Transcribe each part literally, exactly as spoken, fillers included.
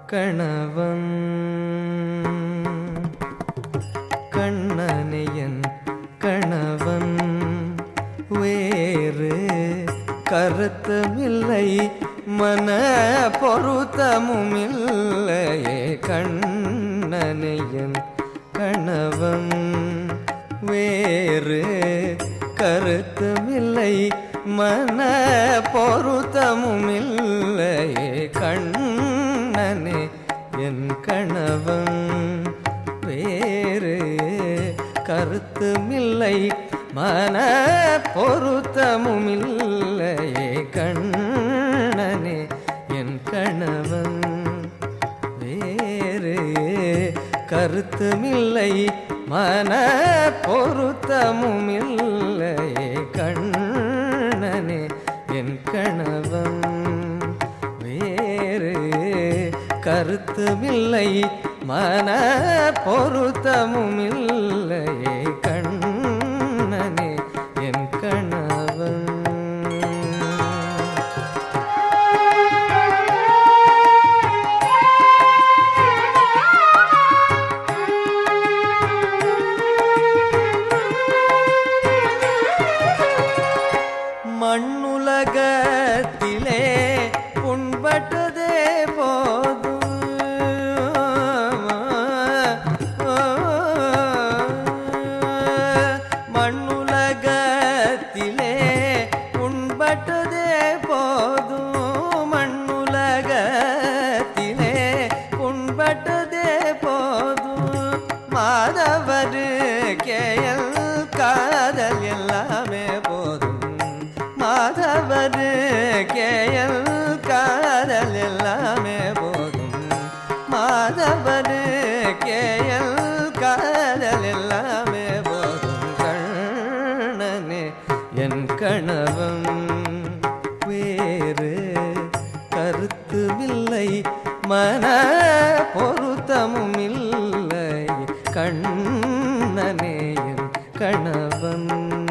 கணவன் கண்ணனையன் கணவன் வேறு கருத்துமில்லை மன பொருத்தமுமில்லையே கண்ணனையன் கணவன் வேறு கருத்துமில்லை மன பொருத்தமுமில்லையே கண்ணனே என் கணவன் வேறு கருத்துமில்லை மன பொருத்தமுமில்லையே கண்ணனே என் கணவன் வேறு கருத்துமில்லை மன பொருத்தமுமில்லையே கண்ணனே என் கணவன் வேறு கருத்துமில்லை மன பொருத்தமுமில்லையே கண்ணனே என் கணவன் மண்ணுலகத்திலே புண்பட்டதே போதும் மண்ணுலகத்திலே புண்பட்டதே போதும் மண்ணுலகத்திலே புண்பட்டதே போதும் மாதவரு கேயல் காதல் எல்லாமே போதும் மாதவரு கேயல் காதல் எல்லாமே போதும் மாதவரு கேயல் காதல் எல்லாமே போதும் கண்ணனே என் கணவன் வேறு கருத்துமில்லை மன பொருத்தமுமில்லை கண்ணனே என் கணவன்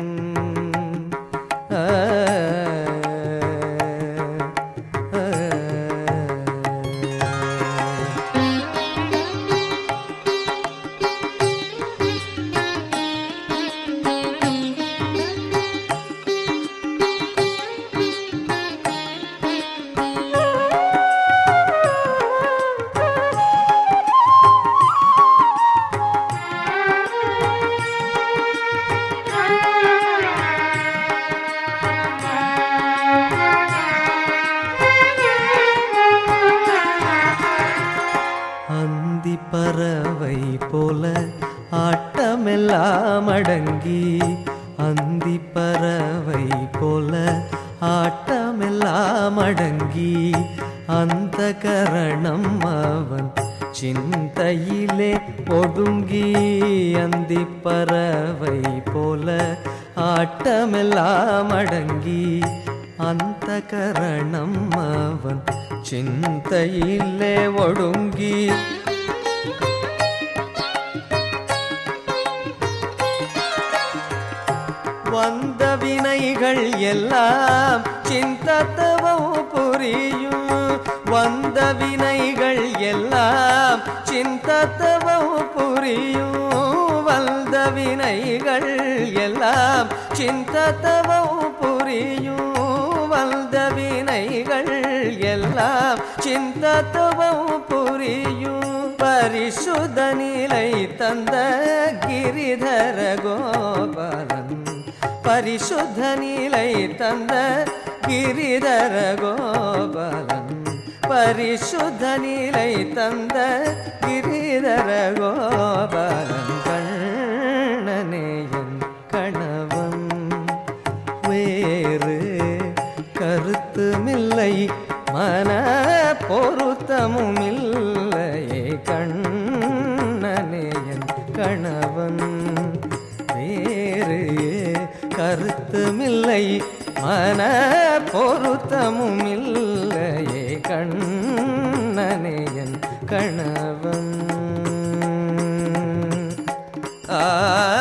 அந்தி பறவை போல ஆட்டமெல்லாம் அடங்கி அந்தி பறவை போல ஆட்டமெல்லாம் அடங்கி அந்த கரணம் அவன் சிந்தையிலே ஒடுங்கி அந்தி பறவை போல ஆட்டமெல்லாம் அடங்கி அந்த கரணம் அவன் சிந்தையிலே ஒடுங்கி வந்த வினைகள் எல்லாம் சிந்தத்தவம் புரியும் வந்த வினைகள் எல்லாம் சிந்தத்தவம் புரியும் வந்த வினைகள் எல்லாம் சிந்தத்தவம் புரியும் வந்த வினைகள் எல்லாம் சிந்தத்தவம் புரியும் பரிசுத்த நிலை தந்த கிரிதர கோபாலன் பரிசுத்த நிலை தந்த கிரிதர கோபாலன் பரிசுத்த நிலை தந்த கிரிதர கோபாலன் கண்ணனே என் கணவன் வேறு கருத்துமில்லை மன பொருத்தமுமில்லையே கண்ணனே என் கணவன் வேறு கருத்துமில்லை மன பொருத்தமுமில்லையே கண்ணனே என் கணவன் ஆ